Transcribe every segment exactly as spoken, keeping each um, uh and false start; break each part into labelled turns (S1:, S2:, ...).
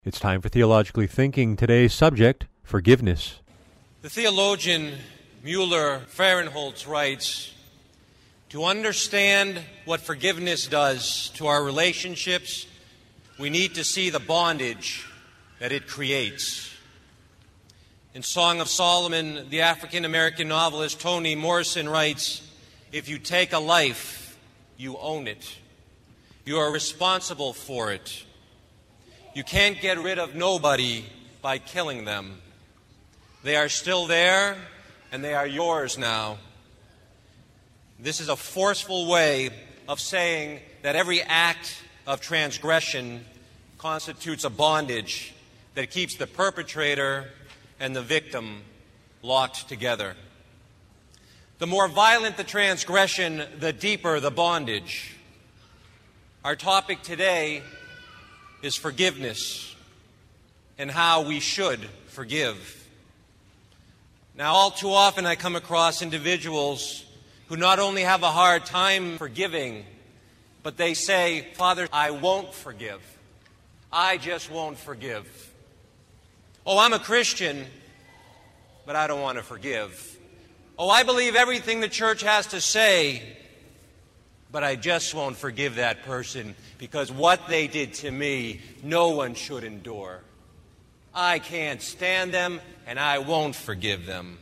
S1: It's time for Theologically Thinking. Today's subject, forgiveness.
S2: The theologian Müller Fahrenholz writes, "To understand what forgiveness does to our relationships, we need to see the bondage that it creates." In Song of Solomon, the African-American novelist Toni Morrison writes, "If you take a life, you own it. You are responsible for it. You can't get rid of nobody by killing them. They are still there, and they are yours now." This is a forceful way of saying that every act of transgression constitutes a bondage that keeps the perpetrator and the victim locked together. The more violent the transgression, the deeper the bondage. Our topic today is forgiveness and how we should forgive. Now, all too often I come across individuals who not only have a hard time forgiving, but they say, "Father, I won't forgive. I just won't forgive. Oh, I'm a Christian, but I don't want to forgive. Oh, I believe everything the church has to say, but I just won't forgive that person because what they did to me, no one should endure. I can't stand them, and I won't forgive them."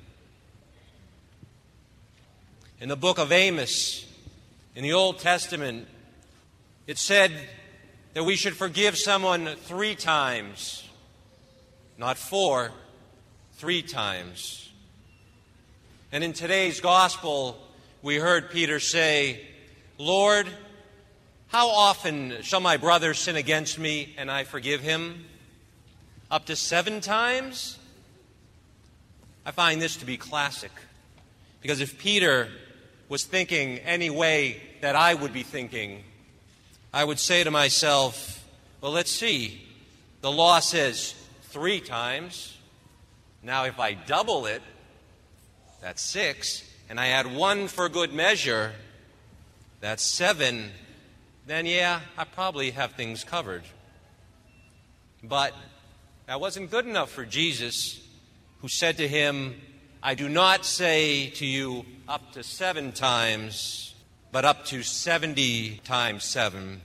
S2: In the book of Amos, in the Old Testament, it said that we should forgive someone three times, not four, three times. And in today's gospel, we heard Peter say, "Lord, how often shall my brother sin against me and I forgive him? Up to seven times?" I find this to be classic, because if Peter was thinking any way that I would be thinking, I would say to myself, well, let's see. The law says three times. Now, if I double it, that's six, and I add one for good measure, that's seven, then yeah, I probably have things covered. But that wasn't good enough for Jesus, who said to him, "I do not say to you up to seven times, but up to seventy times seven."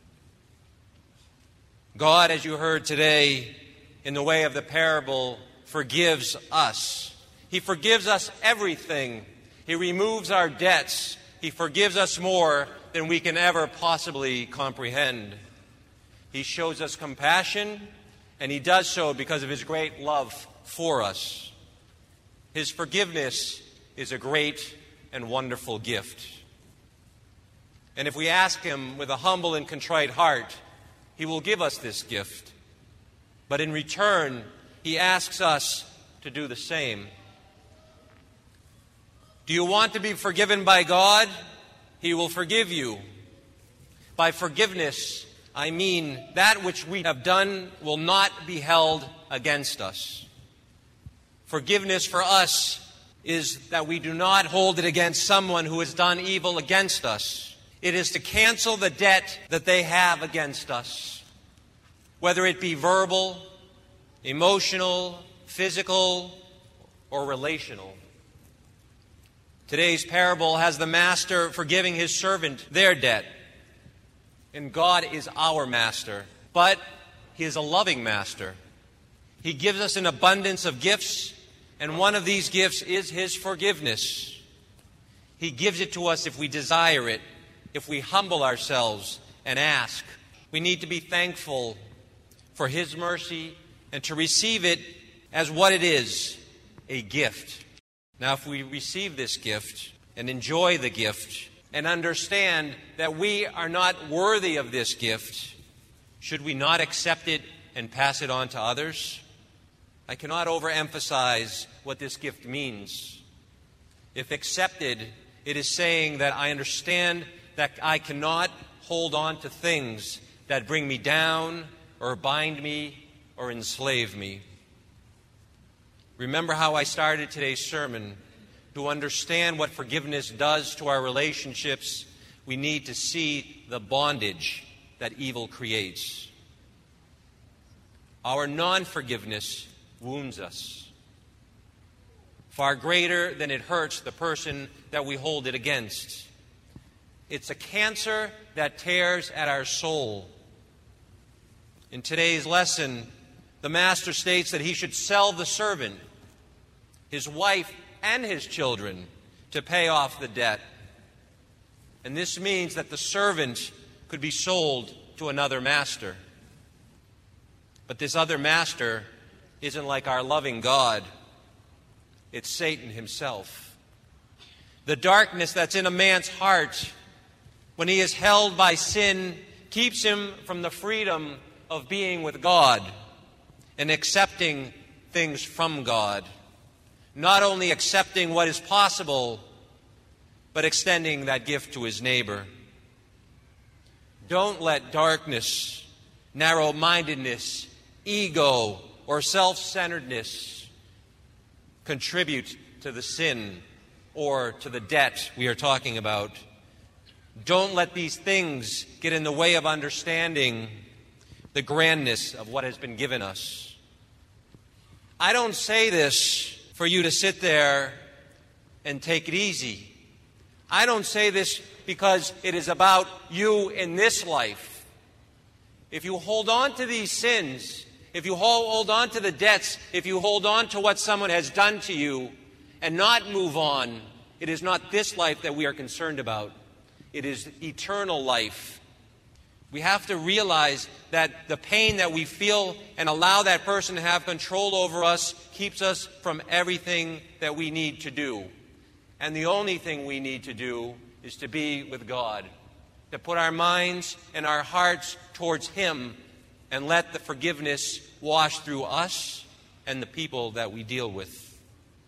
S2: God, as you heard today, in the way of the parable, forgives us. He forgives us everything. He removes our debts. He forgives us more than we can ever possibly comprehend. He shows us compassion, and He does so because of His great love for us. His forgiveness is a great and wonderful gift. And if we ask Him with a humble and contrite heart, He will give us this gift. But in return, He asks us to do the same. Do you want to be forgiven by God? He will forgive you. By forgiveness, I mean that which we have done will not be held against us. Forgiveness for us is that we do not hold it against someone who has done evil against us. It is to cancel the debt that they have against us, whether it be verbal, emotional, physical, or relational. Today's parable has the master forgiving his servant their debt. And God is our master, but He is a loving master. He gives us an abundance of gifts, and one of these gifts is His forgiveness. He gives it to us if we desire it, if we humble ourselves and ask. We need to be thankful for His mercy and to receive it as what it is, a gift. Now, if we receive this gift and enjoy the gift and understand that we are not worthy of this gift, should we not accept it and pass it on to others? I cannot overemphasize what this gift means. If accepted, it is saying that I understand that I cannot hold on to things that bring me down or bind me or enslave me. Remember how I started today's sermon. To understand what forgiveness does to our relationships, we need to see the bondage that evil creates. Our non-forgiveness wounds us far greater than it hurts the person that we hold it against. It's a cancer that tears at our soul. In today's lesson, the Master states that he should sell the servant, his wife, and his children to pay off the debt. And this means that the servant could be sold to another master. But this other master isn't like our loving God. It's Satan himself. The darkness that's in a man's heart when he is held by sin keeps him from the freedom of being with God and accepting things from God. Not only accepting what is possible, but extending that gift to his neighbor. Don't let darkness, narrow-mindedness, ego, or self-centeredness contribute to the sin or to the debt we are talking about. Don't let these things get in the way of understanding the grandness of what has been given us. I don't say this for you to sit there and take it easy. I don't say this because it is about you in this life. If you hold on to these sins, if you hold on to the debts, if you hold on to what someone has done to you and not move on, it is not this life that we are concerned about. It is eternal life. We have to realize that the pain that we feel and allow that person to have control over us keeps us from everything that we need to do. And the only thing we need to do is to be with God, to put our minds and our hearts towards Him and let the forgiveness wash through us and the people that we deal with.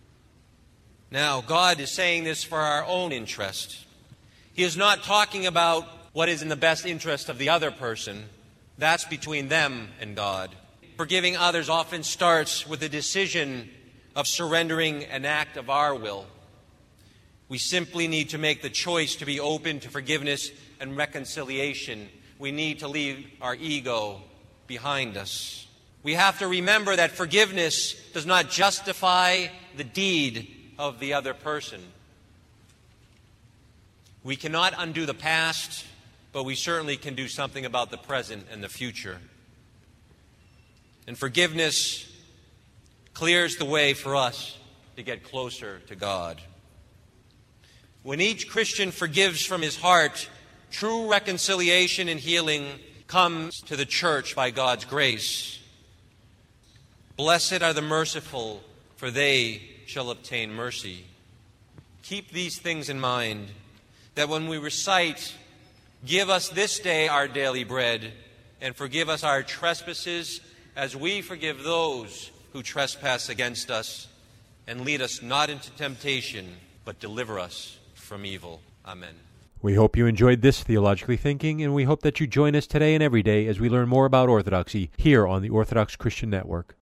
S2: Now, God is saying this for our own interest. He is not talking about what is in the best interest of the other person. That's between them and God. Forgiving others often starts with a decision of surrendering an act of our will. We simply need to make the choice to be open to forgiveness and reconciliation. We need to leave our ego behind us. We have to remember that forgiveness does not justify the deed of the other person. We cannot undo the past, but we certainly can do something about the present and the future. And forgiveness clears the way for us to get closer to God. When each Christian forgives from his heart, true reconciliation and healing comes to the church by God's grace. Blessed are the merciful, for they shall obtain mercy. Keep these things in mind, that when we recite, "Give us this day our daily bread, and forgive us our trespasses, as we forgive those who trespass against us, and lead us not into temptation, but deliver us from evil." Amen.
S1: We hope you enjoyed this Theologically Thinking, and we hope that you join us today and every day as we learn more about Orthodoxy here on the Orthodox Christian Network.